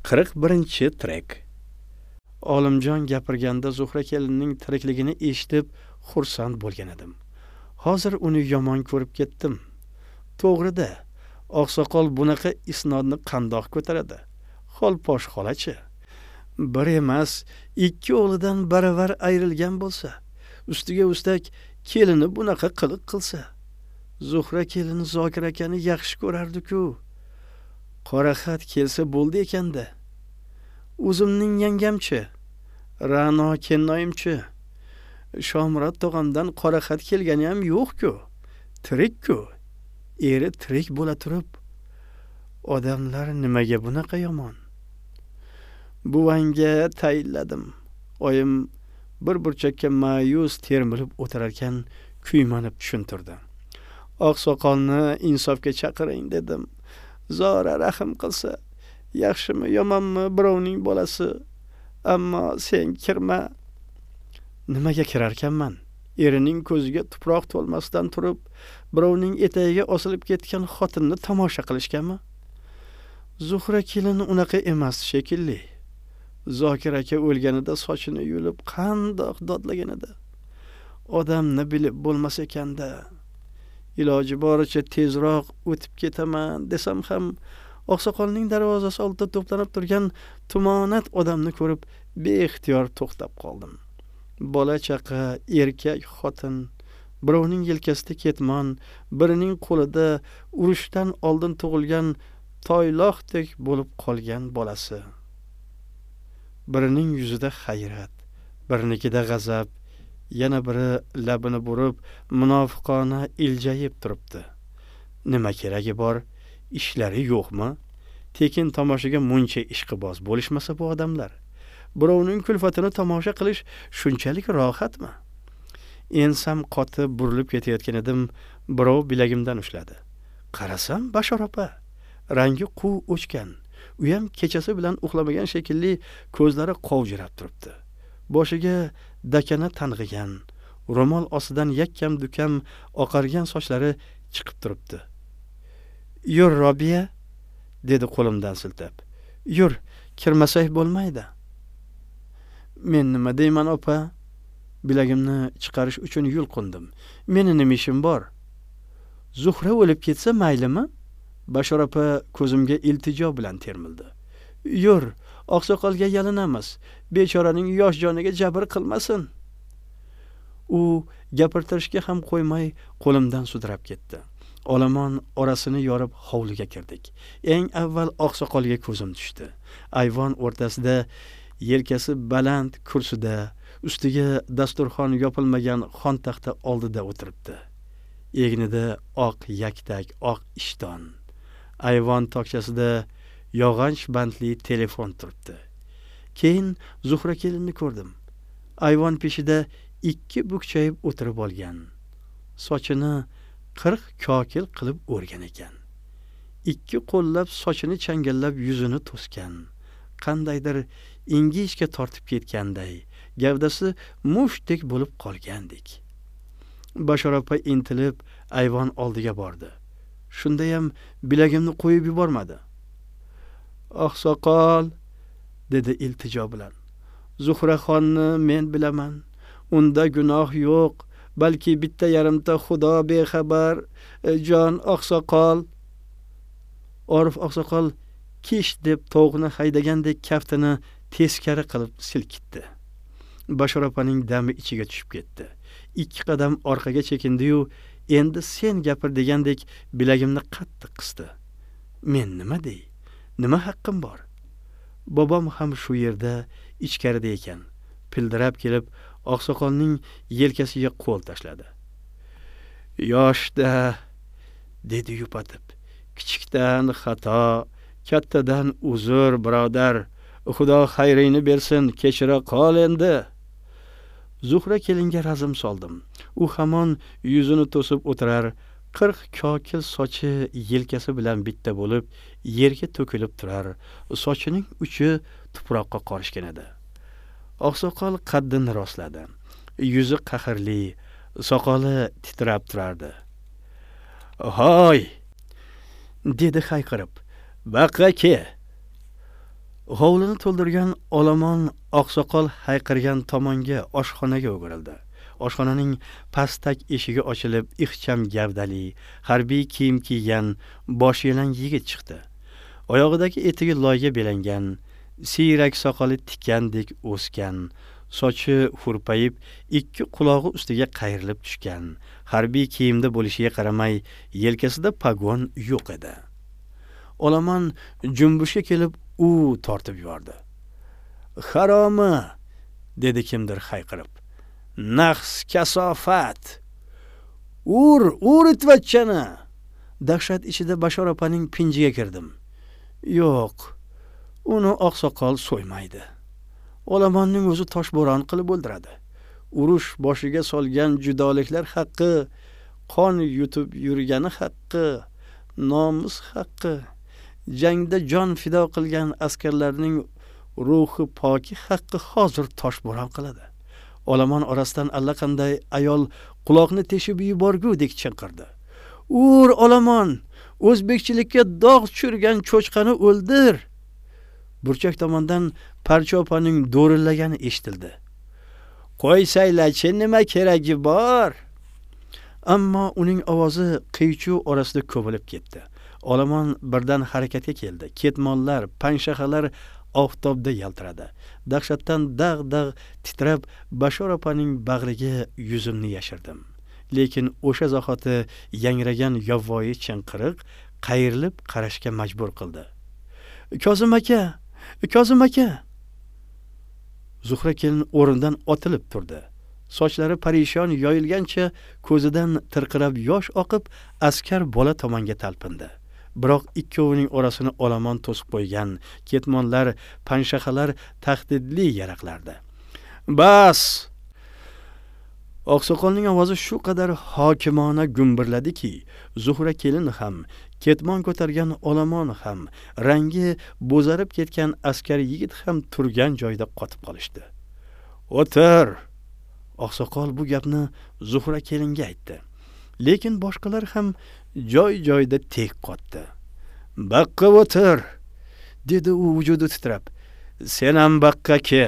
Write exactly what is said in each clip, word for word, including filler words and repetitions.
qirq birinchi trek. Olimjon gapirganda Zuhra kelinning tirikligini eshitib xursand bo'lgan edim. Hozir uni yomon ko'rib ketdim. To'g'ri-da, oqsoqol bunaqa isnodni qandoq ko'taradi? Xolposh xolachi. Bir emas, ikki o'g'lidan baravar ayrilgan bo'lsa, ustiga ustak kelini bunaqa qiliq qilsa, Zuhra kelini Zokir akani yaxshi ko'rardi-ku. Qora xat kelsa bo'ldi ekanda. O'zimning yangamchi, Ra'no kennoyimchi. Shomurod tog'amdan qora xat kelgani ham yo'q-ku. Tirik-ku. Eri tirik bo'la turib, odamlar nimaga bunaqa yomon? Buvangga tayinladim. Oyim bir burchakka ma'yus termilib o'tirar ekan, kuymanib tushuntirdi. Oqsoqolni insofga chaqiring dedim. Zora rahim qilsa, yaxshimi yomonmi birovning bolasi. Ammo sen kirma. Nimaga kirarkanman? Erining ko'ziga tuproq to'lmasdan turib, birovning etagiga osilib ketgan xotinni tomosha qilishganmi? Zuhra kelin unaqa emas shekilli. Zokir aka o'lganida sochini yulib qandoq dodlagan edi. Odamni bilib bo'lmas ekanda. Iloji boricha tezroq o'tib ketaman desam ham, oqsoqolning darvozasi oldida to'planib turgan tumonat odamni ko'rib beixtiyor to'xtab qoldim. Bola chaqa, erkak, xotin, birovning yelkasida ketmon, birining qo'lida urushdan oldin tug'ilgan toyloqdek bo'lib qolgan bolasi. Birining yuzida hayrat, birinikida g'azab, yana biri labini burib, munofiqona iljayib turibdi. Nima keragi bor? Ishlari yo'qmi? Tekin tomoshaga muncha ishqiboz bo'lishmasa bu odamlar. Birovning kulfatini tomosha qilish shunchalik rohatmi? Ensam qotib burilib ketayotgan edim, birov bilagimdan ushladi. Qarasam, Bashor opa, rangi quv o'chgan. U ham kechasi bilan uxlamagan shekilli ko'zlari qovjirab turibdi. Boshiga dakana tang'igan, ro'mol ostidan yakkam-dukam oqargan sochlari chiqib turibdi. "Yur, Robiya", dedi qo'limdan siltab. "Yur, kirmasak bo'lmaydi." Men nima deyman, opa? Bilagimni chiqarish uchun yulqindim. Meni nima ishim bor? Zuhra o'lib ketsa maylimi? Bashor opa ko'zimga iltijo bilan termildi. "Yur, oqsoqolga yalinamiz. Bechoraning yosh joniga jabr qilmasin." U gapirtirishga ham qo'ymay qo'limdan sudrab ketdi. Olomon orasini yorib hovliga kirdik. Eng avval oqsoqolga ko'zim tushdi. Ayvon o'rtasida yelkasi baland kursida, ustiga dasturxon yopilmagan xon taxta oldida o'tiribdi. Egnida oq yaktak, oq ishton. Ayvon tokchasida yog'anch bandli telefon turibdi. Keyin Zuhra kelinni ko'rdim. Ayvon peshida ikki bukchayib o'tirib olgan. Sochini qirq kokil qilib o'rgan ekan. Ikki qo'llab sochini changallab yuzini to'sgan. Qandaydir ingishga tortib ketganday, gavdasi mushdek bo'lib qolgandek. Bashor opa intilib ayvon oldiga bordi. Shunda ham bilagimni qo'yib yubormadi. "Oqsoqol", dedi iltijo bilan. "Zuhra xonni men bilaman. Unda gunoh yo'q, balki bitta yarimta xudo bexabar. Jon oqsoqol." Orif oqsoqol kish deb tovuqni haydagandek kaftini teskari qilib silkitdi. Bashor opaning dami ichiga tushib ketdi. Ikki qadam orqaga chekindi-yu, endi sen gapir degandek bilagimni qattiq qisdi. Men nima dey? Nima haqqim bor? Bobom ham shu yerda ichkarida ekan. Pildirab kelib oqsoqolning yelkasiga qo'l tashladi. "Yoshda", dedi yupatib. "Kichikdan xato, kattadan uzr, birodar. Xudo xayringni bersin, kechira qol endi." Zuhra kelinga razm soldim. U hamon yuzini to'sib o'tirar, qirq kokil sochi yelkasi bilan bitta bo'lib, yerga to'kilib turar. Sochining uchi tuproqqa qorishgan edi. Oqsoqol qaddini rostladi. Yuzi qahrli, soqoli titrab turardi. "Hoy!" dedi hayqirib. "Baqa ke!" Hovlini to'ldirgan olomon oqsoqol hayqirgan tomonga oshxonaga o'girildi. Oshxonaning pastak eshigi ochilib, ixcham gavdali, harbiy kiyim kiygan, bosh yelang yigit chiqdi. Oyog'idagi etigi loyga belangan, siyrak soqoli tikandek o'sgan, sochi hurpayib, ikki qulog'i ustiga qayrilib tushgan. Harbiy kiyimda bo'lishiga qaramay, yelkasida pagon yo'q edi. Olomon jumbushga kelib u tortib yubordi. "Haromi!" dedi kimdir hayqirib. "Naqs kasofat! Ur, ur itvachchani!" Dahshat ichida Bashor opaning pinjiga kirdim. Yo'q, uni oqsoqol so'ymaydi. Olomonning o'zi toshbo'ron qilib o'ldiradi. Urush boshiga solgan judoliklar haqqi, qon yutib yurgani haqqi, nomus haqqi, jangda jon fido qilgan askarlarning ruhi poki haqqi hozir toshbo'ron qiladi. Olomon orasidan allaqanday ayol quloqni teshib yuborgudek chinqirdi. "Ur, Olomon, o'zbekchilikka dog' tushirgan cho'chqani o'ldir!" Burchak tomondan Parcha opaning do'rillagani eshitildi. "Qo'ysanglar-chi, nima keragi bor?" Ammo uning ovozi qiychuv orasida ko'milib ketdi. Olomon birdan harakatga keldi. Ketmonlar, panshaxalar oftobda yaltiradi. Dahshatdan dag'-dag' titrab, Bashor opaning bag'riga yuzimni yashirdim. Lekin o'sha zahoti yangragan yovvoyi chinqiriq qayrilib qarashga majbur qildi. "Kozim aka, Kozim aka!" Zuhra kelin o'rnidan otilib turdi. Sochlari parishon yoyilgancha ko'zidan tirqirab yosh oqib, askar bola tomonga talpindi. Biroq ikkovining orasini olomon to'sib qo'ygan. Ketmonlar, panshaxalar tahdidli yaraqlardi. "Bas!" Oqsoqolning ovozi shu qadar hokimona gumbirladiki, Zuhra kelin ham, ketmon ko'targan olomon ham, rangi bo'zarib ketgan askar yigit ham turgan joyda qotib qolishdi. "O'tir!" Oqsoqol bu gapni Zuhra kelinga aytdi. Lekin boshqalar ham joy-joyda tek qotdi. "Baqqa o'tir!" dedi u vujudi titrab. "Sen ham baqqa ke!"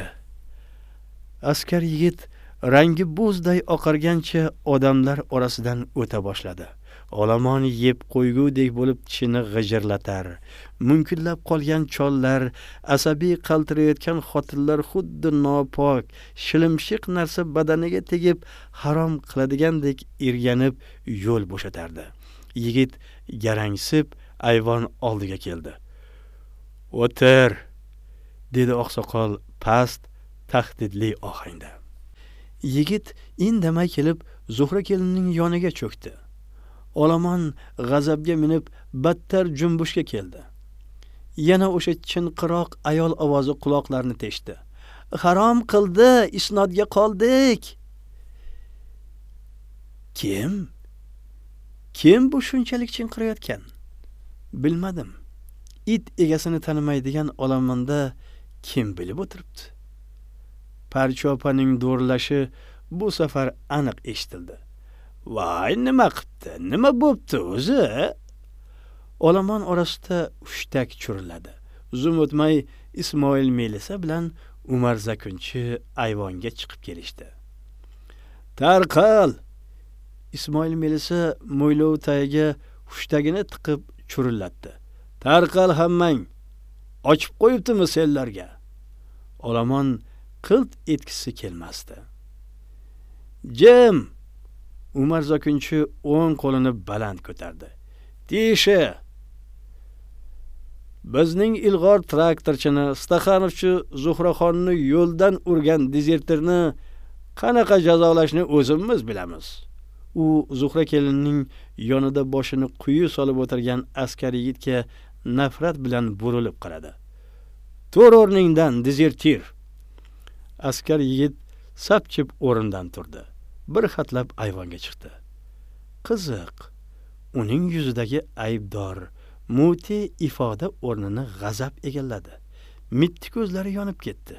Askar yigit rangi bo'zday oqargancha odamlar orasidan o'ta boshladi. Olomon yeb qo'ygudek bo'lib tishini g'ijirlatar. Munkillab qolgan chollar, asabiy qaltirayotgan xotinlar xuddi nopok, shilimshiq narsa badaniga tegib harom qiladigandek irganib yo'l bo'shatardi. Yigit garangsib ayvon oldiga keldi. "O'tir!" dedi oqsoqol past, tahdidli ohangda. Yigit indamay kelib Zuhra kelinning yoniga cho'kdi. Olomon g'azabga minib battar jumbushga keldi. Yana o'sha chinqiroq ayol ovozi quloqlarini teshdi. "Harom qildi, isnodga qoldik." Kim? Kim bu shunchalik chinqirayotgan? Bilmadim. It egasini tanimaydigan olomonda kim bilib o'tiribdi? Parcha opaning do'rlashi bu safar aniq eshitildi. "Voy, nima qipti? Nima bo'pti o'zi?" Olomon orasida hushtak churilladi. Zum o'tmay Ismoil Melisa bilan Umar Zakunchi ayvonga chiqib kelishdi. "Tarqal!" Ismoil Melisa mo'ylov tagiga hushtagini tiqib churillatdi. "Tarqal hammang! Ochib qo'yibdimi senlarga?" Olomon qilt etkisi kelmasdi. "Jim!" Umar Zakunchi o'ng qo'lini baland ko'tardi. "Tishi! Bizning ilg'or traktorchini, Staxanovchi Zuhraxonni yo'ldan urgan dezertirni qanaqa jazolashni o'zimiz bilamiz." U Zuhra kelinning yonida boshini quyi solib o'tirgan askar yigitga nafrat bilan burilib qaradi. "Tur o'rningdan, dezertir!" Askar yigit sapchib o'rnidan turdi. Bir xatlab ayvonga chiqdi. Qiziq, uning yuzidagi aybdor, muti ifoda o'rnini g'azab egalladi. Mitti ko'zlari yonib ketdi.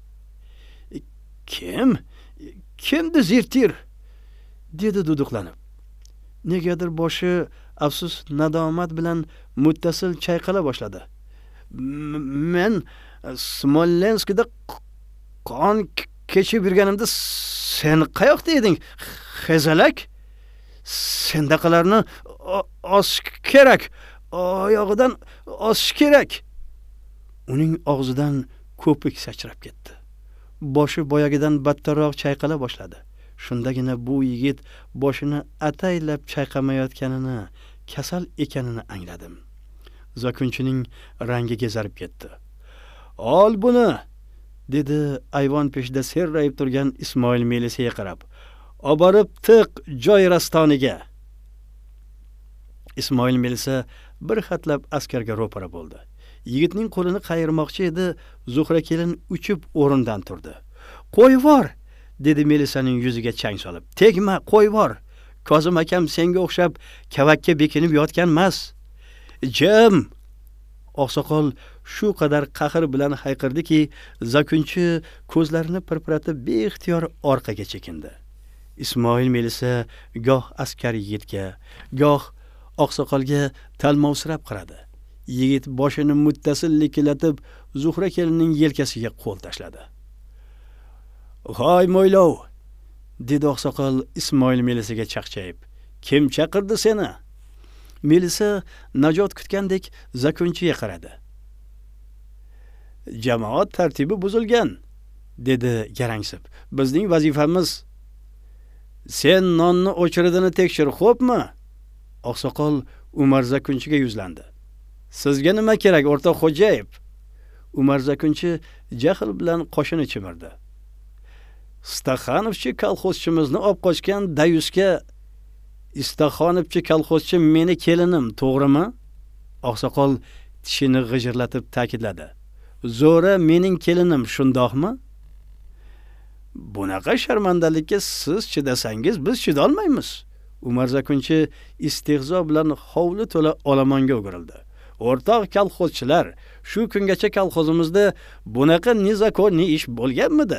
"Kim? Kim dezertir?" dedi duduqlanib. Negadir boshi afsus nadomat bilan muttasil chayqala boshladi. "Men Smolenskda qon kechib yurganimda sen qayoqda eding? Xezalak? Sendaqalarni osish kerak. Oyog'idan osish kerak. Uning og'zidan ko'pik sachrab ketdi. Boshi boyagidan battarroq chayqala boshladi. Shundagina bu yigit boshini ataylab chayqamayotganini, kasal ekanini angladim. Zakunchining rangi gezarib ketdi. "Ol buni", dedi ayvon peshida serrayib turgan Ismoil Melisaga qarab. "Oborib tiq joy rastoniga." Ismoil Melisa bir hatlab askarga ro'para bo'ldi. Yigitning qo'lini qayirmoqchi edi, Zuhra kelin uchib o'rindan turdi. "Qo'yvor", dedi Melisaning yuziga chang solib. "Tegma, qo'yvor. Kozim akam senga o'xshab kavakka bekinib yotgan emas." "Jim!" Oqsoqol shu qadar qahr bilan hayqirdiki, Zakunchi ko'zlarini pirpiratib beixtiyor orqaga chekindi. Ismoil Melisa goh askar yigitga, goh Oqsoqolga talmovsirab qaradi. Yigit boshini muttasil likilatib Zuhra kelinning yelkasiga qo'l tashladi. "Hoy mo'ylov", dedi Oqsoqol Ismoil Melisaga chaqchayib. "Kim chaqirdi seni?" Melisa najot kutgandek Zakunchiga qaradi. "Jamoat tartibi buzilgan", dedi garangsib. "Bizning vazifamiz sen nonni o'chiridini tekshir, xo'pmi?" Oqsoqol Umar Zakunchiga yuzlandi. "Sizga nima kerak, o'rtoq Xo'jayev?" Umar Zakunchi jahl bilan qoshini chimirdi. "Staxanovchi kolxozchimizni olib qochgan dayusga Istaxonovchi kolxozchi meni kelinim, to'g'rimi?" Oqsoqol tishini g'ijirlatib ta'kidladi. "Zo'ra mening kelinim, shundoqmi?" "Bunaqa sharmandalikka siz chidasangiz, biz chidolmaymiz." Umar Zakunchi istehzo bilan hovli to'la olomonga o'girildi. "O'rtoq kolxozchilar, shu kungacha kolxozimizda bunaqa nizakonni ish bo'lganmidi?"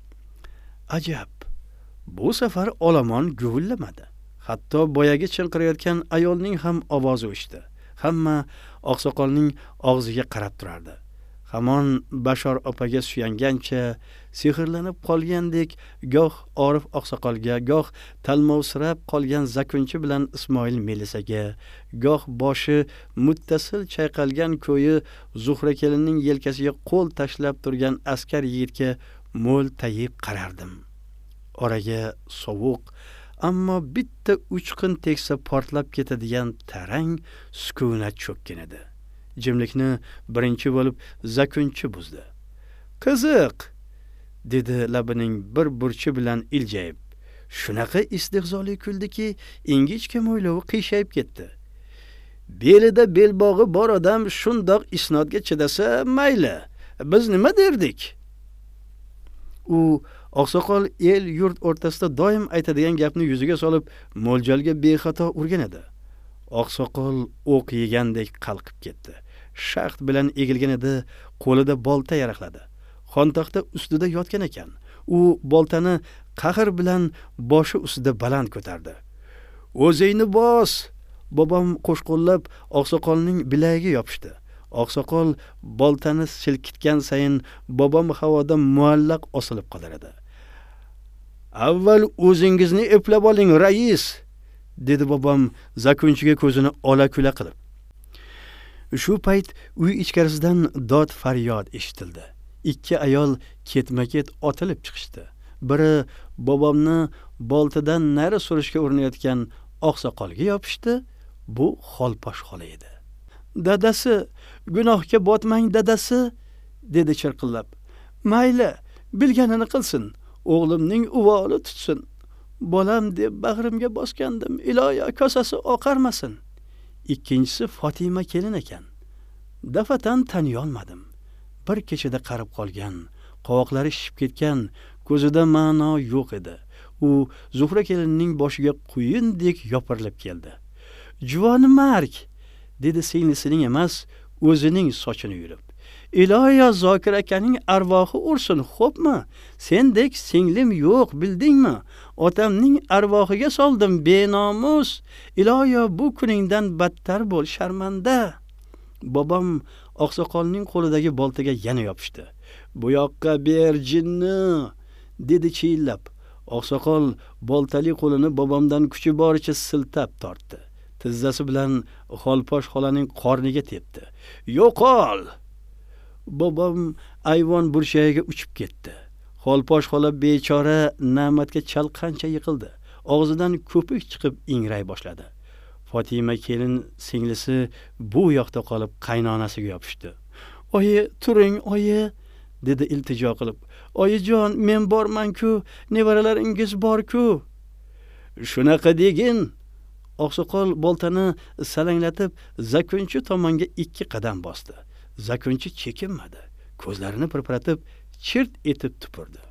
Ajab, bu safar olomon guvullamadi. Hatto boyagi chinqirayotgan ayolning ham ovozi o'chdi. Hamma Oqsoqolning og'ziga qarab turardi. Hamon Bashor opaga suyangancha, sehrlanib qolgandek, goh Orif Oqsoqolga, goh talmovsirab qolgan Zakunchi bilan Ismoil Melisaga, goh boshi muttasil chayqalgan ko'yi Zuhra kelinning yelkasiga qo'l tashlab turgan askar yigitga mo'l tayib qarardim. Oraga sovuq, ammo bitta uchqin teksa portlab ketadigan tarang sukunat cho'kkan edi. Jimlikni birinchi bo'lib Zakunchi buzdi. "Qiziq", dedi labining bir burchi bilan iljayib. Shunaqa istehzoli kuldiki, ingichka mo'ylovi qiyshayib ketdi. "Belida belbog'i bor odam shundoq isnodga chidasa mayli, biz nima derdik?" U Oqsoqol el yurt o'rtasida doim aytadigan gapni yuziga solib, mo'ljalga bexato urgan edi. Oqsoqol o'q yegandek qalqib ketdi. Shaxt bilan egilgan edi, qo'lida bolta yaraqladi. Xontaxta ustida yotgan ekan. U boltani qahr bilan boshi ustida baland ko'tardi. "O'zingni bos!" Bobom qo'shqo'llab Oqsoqolning bilagiga yopishdi. Oqsoqol boltani silkitgan sayin bobom havoda muallaq osilib qolar edi. "Avval o'zingizni eplab oling, rais", dedi bobom Zakunchiga ko'zini ola-kula qilib. Shu payt uy ichkarisidan dod faryod eshitildi. Ikki ayol ketma-ket otilib chiqishdi. Biri bobomni boltadan nari surishga urinayotgan Oqsoqolga yopishdi. Bu Xolposh xola edi. "Dadasi, gunohga botmang dadasi", dedi chirqillab. "Mayli, bilganini qilsin, o'g'limning uvoli tutsin. Bolam deb bag'rimga bosgandim, iloyo kosasi oqarmasin." Ikkinchisi Fatima kelin ekan. Dafatan taniy olmadim. Bir kechada qarib qolgan, qovoqlari shishib ketgan, ko'zida ma'no yo'q edi. U Zuhra kelinning boshiga quyundek yopirilib keldi. "Juvoni marg", dedi singlisining emas, o'zining sochini yulib. "Iloyo Zokir akaning arvohi ursin, xo'pmi? Sendek singlim yo'q, bildingmi? Otamning arvohiga soldim, benomus. Iloyo bu kuningdan battar bo'l, sharmanda." Bobom oqsoqolning qo'lidagi boltaga yana yopishdi. "Bu yoqqa ber, jinni", dedi chiyillab. Oqsoqol boltali qo'lini bobomdan kuchi boricha siltab tortdi. Tizzasi bilan Xolposh xolaning qorniga tepdi. "Yo'qol!" Bobom ayvon burchagiga uchib ketdi. Xolposh xola bechora Na'matga chalqancha yiqildi. Og'zidan ko'pik chiqib ingray boshladi. Fatima kelin singlisi bu yoqda qolib qaynonasiga yopishdi. "Oyi, turing, oyi", dedi iltijo qilib. "Oyijon, men borman-ku, nevaralaringiz bor-ku." "Shunaqa degin." Oqsoqol boltani salanglatib Zakunchi tomonga ikki qadam bosdi. Zakunchi chekinmadi. Ko'zlarini pirpiratib, chirt etib tupurdi.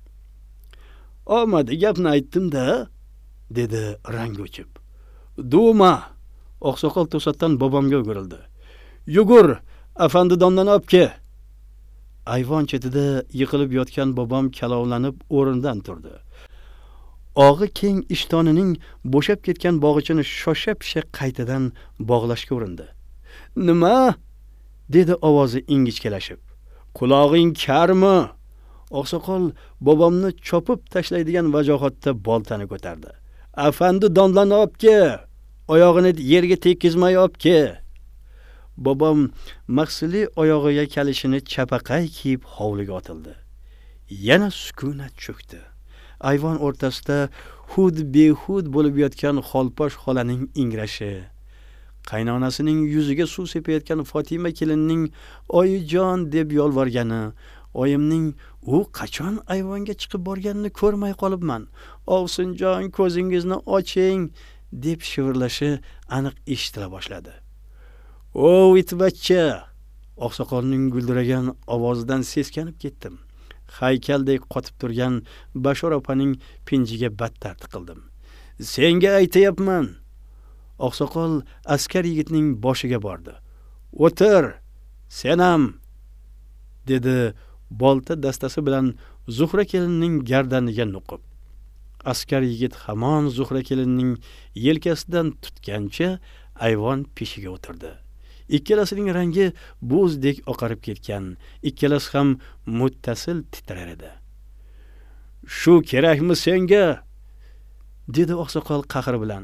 "Omadi gapni aytdim-da", dedi rangi o'chib. "Duma!" Oqsoqol to'satdan bobomga o'girildi. "Yugur, afandi domlani olib kel." Ayvon chetida yiqilib yotgan bobom kalovlanib o'rnidan turdi. Og'i keng ishtonining bo'shab ketgan bog'ichini shosha-pisha qaytadan bog'lashga urindi. "Nima?" dedi ovozi ingichkalashib. "Qulog'ing karmi?" Oqsoqol bobomni chopib tashlaydigan vajohatda boltani ko'tardi. "Afandi domlani olib kel. Oyog'ini yerga tekizmay olib kel." Bobom maqsili oyog'iga kalishini chapaqay kiyib hovliga otildi. Yana sukunat cho'kdi. Ayvon o'rtasida hud behud bo'lib yotgan Xolposh xolaning ingrashi, qaynonasining yuziga suv sepayotgan Fatima kelinning "Oyijon" deb yolvorgani, oyimning "U qachon ayvonga chiqib borganini ko'rmay qolibman. Ovsinjon, ko'zingizni oching", deb shivirlashi aniq eshitila boshladi. "O, itbachcha!" Oqsoqolning guldiragan ovozidan seskanib ketdim. Haykaldek qotib turgan Bashor opaning pinjiga battar tiqildim. "Senga aytayapman." Oqsoqol askar yigitning boshiga bordi. "O'tir, sen ham", dedi bolta dastasi bilan Zuhra kelinning gardaniga nuqib. Askar yigit hamon Zuhra kelinning yelkasidan tutgancha ayvon peshiga o'tirdi. Ikkalasining rangi bo'zdek oqarib ketgan, ikkalasi ham muttasil titrar edi. "Shu kerakmi senga?" dedi oqsoqol qahr bilan.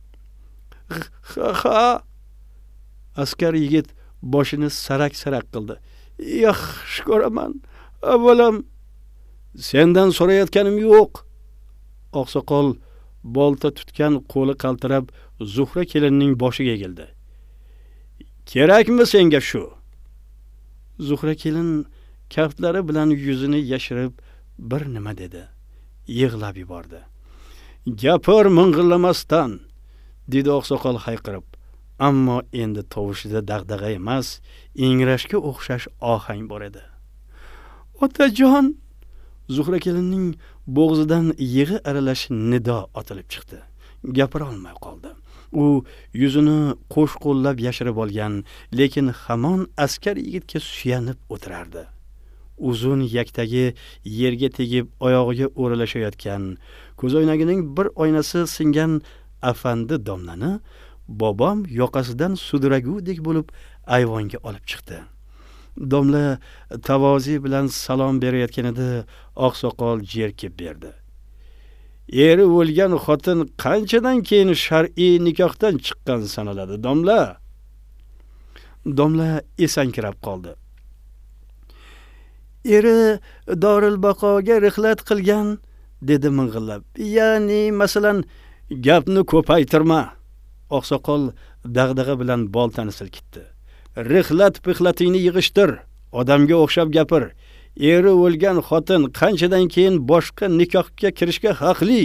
"Ha-ha." Askar yigit boshini sarak-sarak qildi. "Yaxshi ko'raman. Avvalam sendan so'rayotganim yo'q." Oqsoqol bolta tutgan qo'li qaltirab Zuhra kelinning boshiga egildi. "Kerakmi senga shu?" Zuhra kelin kaftlari bilan yuzini yashirib bir nima dedi. Yig'lab yubordi. "Gapir ming'illamasdan", dedi oqsoqol hayqirib. Ammo endi tovushida dag'dag'a emas, ingrashga o'xshash ohang bor edi. "Otajon!" Zuhra kelinning bo'g'zidan yig'i aralash nido otilib chiqdi. Gapira olmay qoldi. U yuzini qo'shqo'llab yashirib olgan, lekin hamon askar yigitga suyanib o'tirardi. Uzun yaktagi yerga tegib oyog'iga o'ralashayotgan, ko'zoynagining bir oynasi singan afandi domlani bobom yoqasidan sudragudek bo'lib ayvonga olib chiqdi. Domla tavozi bilan salom berayotganida oqsoqol jerkib berdi. "Eri o'lgan xotin qanchadan keyin shar'iy nikohdan chiqqan sanaladi, domla?" Domla esankirab qoldi. "Eri Dorilbaqoga rihlat qilgan", dedi ming'illab. "Ya'ni, masalan, gapni ko'paytirma." Oqsoqol dag'dag'a bilan boltani silkitdi. "Rihlat pihlatingni yig'ishtir, odamga o'xshab gapir. Eri o'lgan xotin qanchadan keyin boshqa nikohga kirishga haqli?"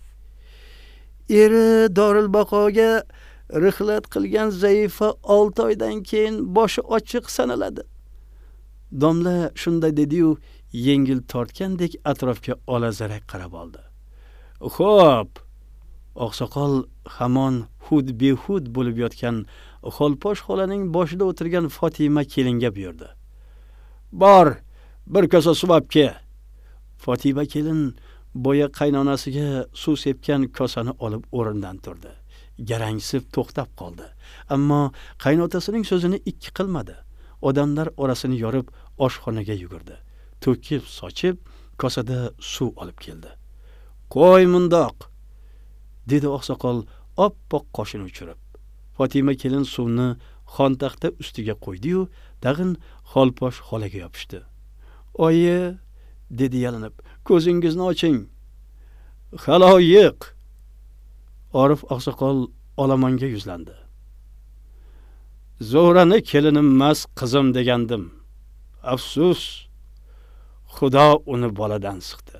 "Eri Dorilbaqoga rihlat qilgan zaifa olti oydan keyin boshi ochiq sanaladi." Domla shunday dedi-yu, yengil tortgandek atrofga olazarak qarab oldi. "Xo'p." Oqsoqol hamon hud behud bo'lib yotgan Xolposh xolaning boshida o'tirgan Fatima kelinga buyurdi. "Bor, bir kosa suv olib kel." Fatima kelin boya qaynonasiga suv sepgan kosani olib o'rnidan turdi. Garangsib to'xtab qoldi. Ammo qaynotasining so'zini ikki qilmadi. odamlar orasini yorib oshxonaga yugurdi. To'kib sochib kosada suv olib keldi. "Qo'y mundoq", dedi oqsoqol oppoq qoshini uchirib. Fatima kelin suvni xontaxta ustiga qo'ydi-yu, tag'in Xolposh xolaga yopishdi. "Oyi", dedi yalinib, "ko'zingizni oching." "Xaloyiq." Orif oqsoqol olomonga yuzlandi. "Zo'rani kelinim emas, qizim degandim. Afsus, Xudo uni boladan siqdi.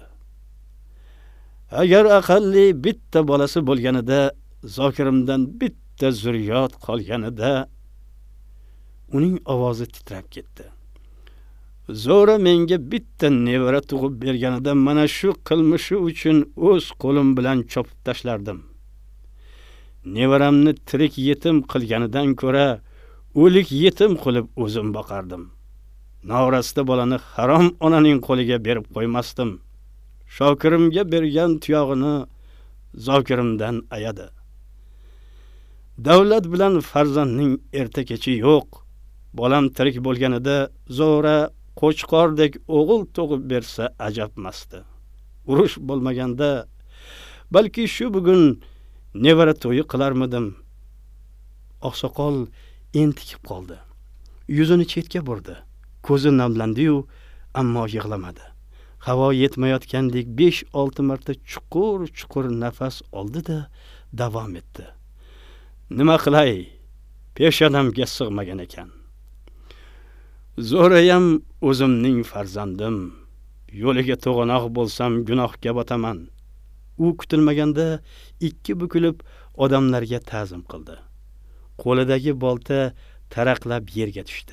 Agar aqalli bitta bolasi bo'lganida, Zokirimdan bitta zurriyot qolganida." Uning ovozi titrab ketdi. "Zo'ra menga bitta nevara tug'ib berganida mana shu qilmishi uchun o'z qo'lim bilan chopib tashlardim. Nevaramni tirik yetim qilganidan ko'ra, o'lik yetim qilib o'zim boqardim. Norasta bolani harom onaning qo'liga berib qo'ymasdim. Shokirimga bergan tuyog'ini Zokirimdan ayadi. Davlat bilan farzandning erta kechi yo'q. Bolam tirik bo'lganida Zo'ra qo'chqordek o'g'il tug'ib bersa ajabmasdi. Urush bo'lmaganda balki shu bugun nevara to'yi qilarmidim." Oqsoqol entikib qoldi. Yuzini chetga burdi. Ko'zi namlandi-yu, ammo yig'lamadi. Havo yetmayotgandek besh olti marta chuqur-chuqur nafas oldi-da, davom etdi. "Nima qilay? Peshonamga sig'magan ekan. Zo'rayam o'zimning farzandim. Yo'liga to'g'anoq bo'lsam gunohga botaman." U kutilmaganda ikki bukilib odamlarga ta'zim qildi. Qo'lidagi bolta taraqlab yerga tushdi.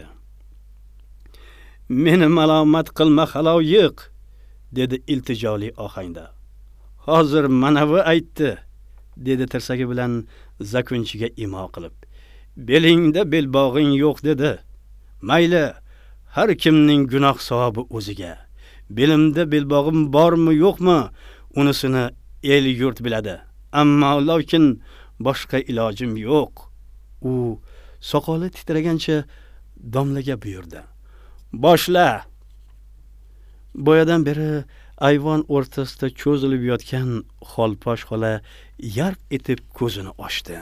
"Meni malomat qilma xaloyiq", dedi iltijoli ohangda. "Hozir manavi aytdi", dedi tirsagi bilan zakunchiga imo qilib. "Belingda belbog'ing yo'q", dedi. "Mayli, har kimning gunoh savobi o'ziga. Belimda belbog'im bormi, yo'qmi, unisini el yurt biladi. Ammo lekin boshqa ilojim yo'q." U soqoli titragancha domlaga buyurdi. "Boshla." Boyadan beri ayvon o'rtasida cho'zilib yotgan Xolposh xola yarq etib ko'zini ochdi.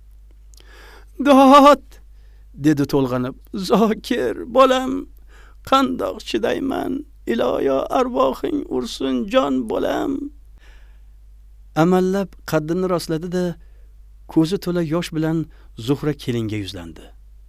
"Dod!" dedi to'lg'anib. "Zokir, bolam, qandoq chidayman? Iloyo arvohing ursin, jon bolam." Amallab qaddini rostladi-da, ko'zi to'la yosh bilan Zuhra kelinga yuzlandi.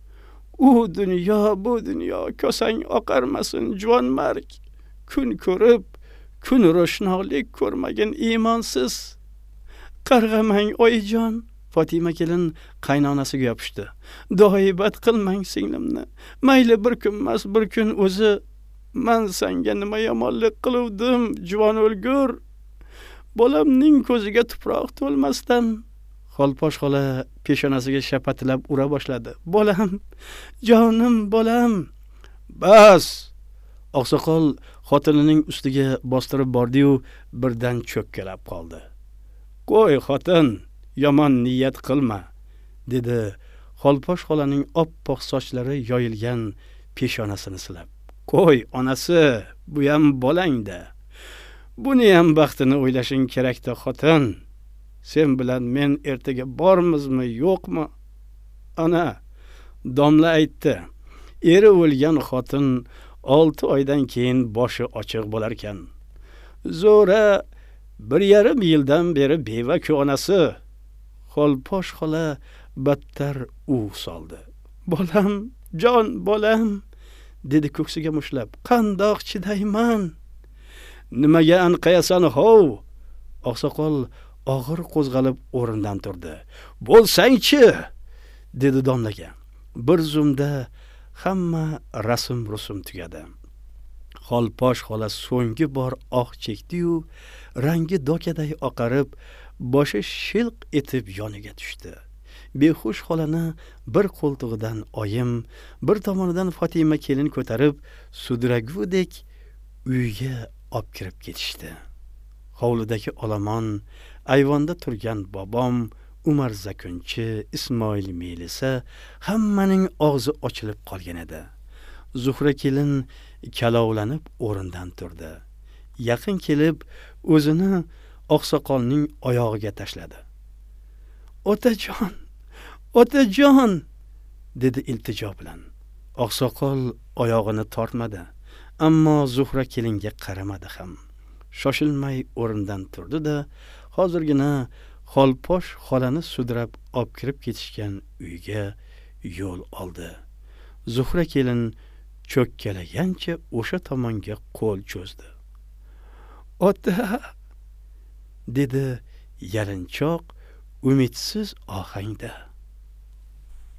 "U dunyo, bu dunyo, kosang oqarmasin, juvonmarg. Kun ko'rib, kun ro'shnolik ko'rmagan iymonsiz. Qarg'amang, oyijon." Fatima kelin qaynonasiga yopishdi. "Doibat qilmang singlimni. Mayli bir kun emas, bir kun o'zi. Men senga nima yomonlik qiluvdim, juvon o'lgur. Bolamning ko'ziga tuproq to'lmasdan." Xolposh xola peshonasiga shapatilab ura boshladi. "Bolam, jonim bolam." "Bas!" Oqsoqol xotinining ustiga bostirib bordi-yu, birdan cho'kkalab qoldi. "Qo'y xotin, yomon niyat qilma", dedi Xolposh xolaning oppoq sochlari yoyilgan peshonasini silab. "Qo'y onasi, bu ham bolang-da. Buni ham baxtini o'ylashing kerak-da xotin. Sen bilan men ertaga bormizmi, yo'qmi? Ana, domla aytdi. Eri o'lgan xotin olti oydan keyin boshi ochiq bo'lar ekan. Zo'ra bir yarim yildan beri beva-ku onasi." Xolposh xola battar uv soldi. "Bolam, jon bolam", dedi ko'ksiga mushlab. "Qandoq chidayman?" "Nimaga anqayasan, hov?" Oqsoqol og'ir qo'zg'alib o'rnidan turdi. "Bo'lsang-chi", dedi domlaga. Bir zumda hamma rasm rusum tugadi. Xolposh xola so'nggi bor oh chekdi-yu, rangi dokaday oqarib, boshi shilq etib yoniga tushdi. Behush xolani bir qo'ltig'idan oyim, bir tomonidan Fatima kelin ko'tarib, sudragudek uyga olib kirib ketishdi. Hovlidagi olomon, ayvonda turgan bobom, Umar Zakunchi, Ismoil Melisa hammaning og'zi ochilib qolgan edi. Zuhra kelin kalovlanib o'rindan turdi. Yaqin kelib, o'zini oqsoqolning oyog'iga tashladi. "Otajon, otajon!" dedi iltijo bilan. Oqsoqol oyog'ini tortmadi, ammo Zuhra kelinga qaramadi ham. Shoshilmay o'rindan turdi-da, hozirgina Xolposh xolani sudrab olib kirib ketishgan uyga yo'l oldi. Zuhra kelin cho'kkalagancha o'sha tomonga qo'l cho'zdi. "Ota!" dedi yalinchoq, umidsiz ohangda.